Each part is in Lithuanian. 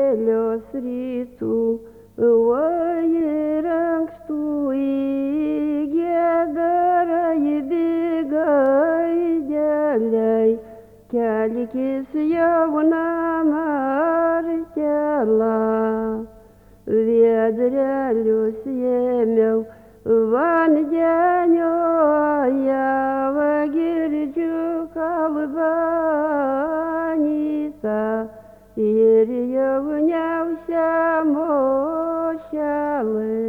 vėlios rytų, oi rankstu į gėdarą įbėgai dėliai, kelkis jauna Marcela. Viedrelius ėmiau vandenio, jau girdžiu kalbą Anyta ir jauniausia mošelė.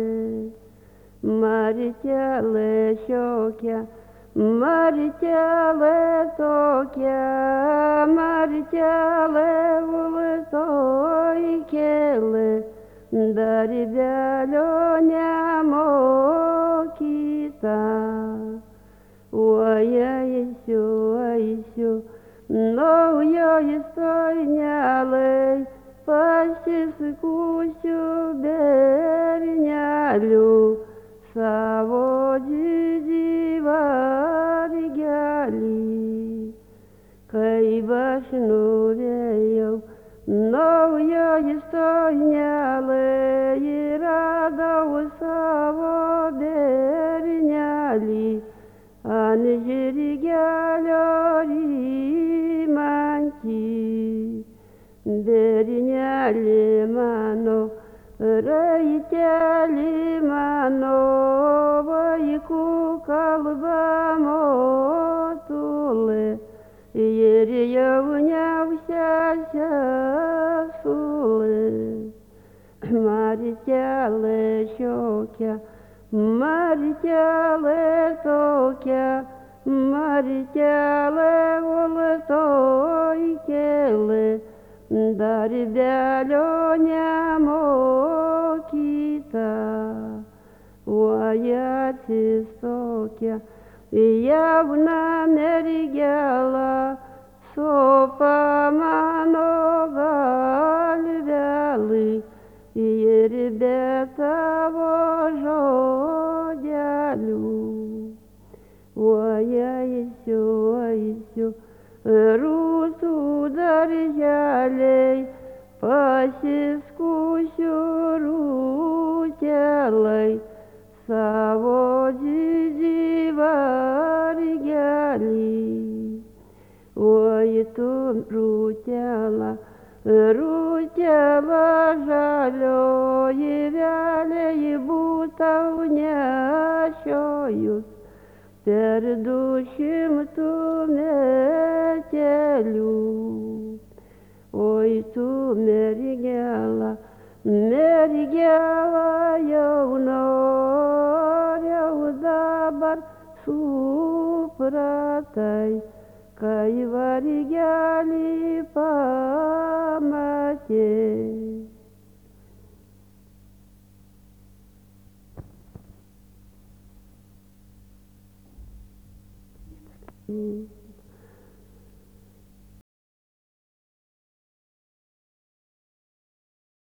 Marcelė šiokia, Marcelė tokia, Marcelė ultoj kėlė, darbelio nemokyta. Oi eisiu naujoj stojnelėj, pasiskųsiu bernelių savo didį vargelį. Kaip aš norėjau naujoj stojnelėj, radau savo bernelį ant žirgelio rymantį. Berneli mano, raiteli mano, vaikų kalba motulė ir jauniausia sesulė. Marcelė šiokia, Marcelė tokia, Marcelė ultoj kėlė, darbelio nemokyta. Oi atsistokia jauna mergela, sopa mano galvelį ir be tavo žodelių. Oi eisiu rusų darželiai, pasiskųsiu rūtelai savo didį vargelį. Oi tu rūtela, rūtela žalioji, vėliai būtau nešiojus per 200 metelių. Oi tu mergela, mergela jauna, jau dabar supratai, kai vargelį pamatė.